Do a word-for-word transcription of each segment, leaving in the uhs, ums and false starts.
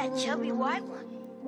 that chubby white one.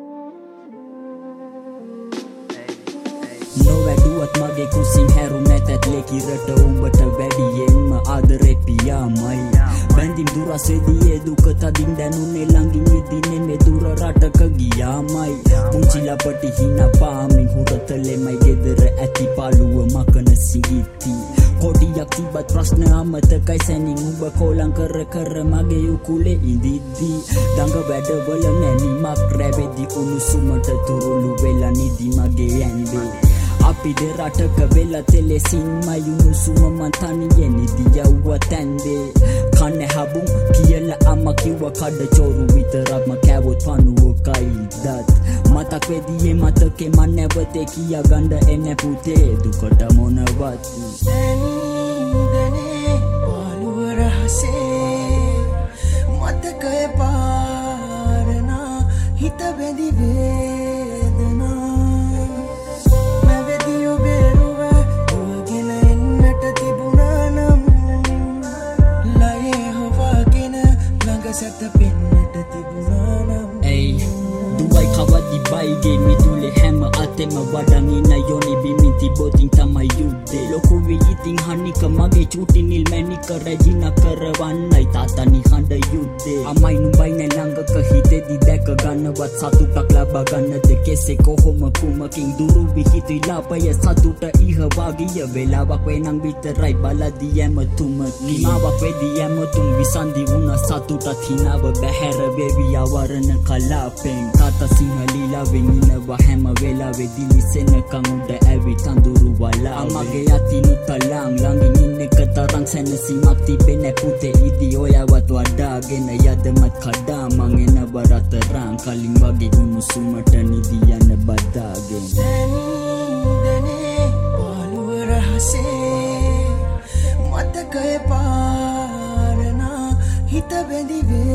No වැදුවත් මගේ කුසින් හැරු නැතත් ලෙකිරට උඹට වැඩියෙන්ම ආදරේ පියාමයි බැඳින් දුරසෙදියේ දුක තදින් දැනුනේ ළඟින් ඉදිනේ මේ දුර රටක ගියාමයි පුංචි ලපටි හින පාමින් හුරතලෙමයි ගෙදර ඇති පාළුව මකන සිගිති කොඩියක් තිබත් ප්‍රශ්න අමතකයි සැනින් උඹ කොලං කර කර මගේ උකුලේ ඉඳිද්දී දඟ වැඩවල නැනිමක් රැවෙදි උණුසුමට තුරුළු වෙලා නිදි මගේ ඇන්දේ අපි දෙරටක වෙලා තෙලෙසින්මයි උණුසුම මන් තනියෙන් නිදියව්ව තැන්දේ කන්නේ හබුම් කියලා අම්මා කිව්ව කඩ චෝරු විතරක්ම කෑවොත් පණුවකයි දත් මතක් වෙදියේ මතකේ මන් නැවතේ කියා ගන්න එන පුතේ දුකට මොනවත් දැනේ පාළුව රහසේ මතකය පාරනා හිත බැඳි වේදනා බයිගේ මිදුලේ හැම අතෙම වඩන් ඉන්න යෝනි බිමින් තිබොතින් තමයි යුද්ධේ ලොකු වී ඉතින් හනික මගේ චූටි නිල් මැනික රැජින කරවන්නයි තාතනි හඬ යුද්ධේ අමයි නුඹයි නැ ළඟක හිතෙදි දැක ගන්නවත් සතුටක් ලබා ගන්නද කෙසේ කොහොම කුමකින් දුරු විහිදි ලාපය සතුට ඉහවා ගිය වෙලාවක් වෙනං විතරයි බලදී යම තුමකි මාවක් වෙදී යම තුම් විසන්දි වුණ සතුටත් හිනව බැහැර වෙවි අවරණ කලාපෙන් තාත සිංහලී වෙනිනවා හැම වෙලාවෙ දිලිසෙනකන් උඩ ඇවිත් අඳුරු වලා අමගේ යතිනුත් ලං ළඟින් ඉන්න එක තරම් සැනසීමක් තිබෙන්නේ පුතේ ඉදි ඔයවත් වඩාගෙන යදමත් කඩා මං එනව රතරන් කලින් වගේ උණුසුමට නිදි යන බදාගෙන දැනේ පාළුව රහසේ මතකය පාරනා හිත බැඳි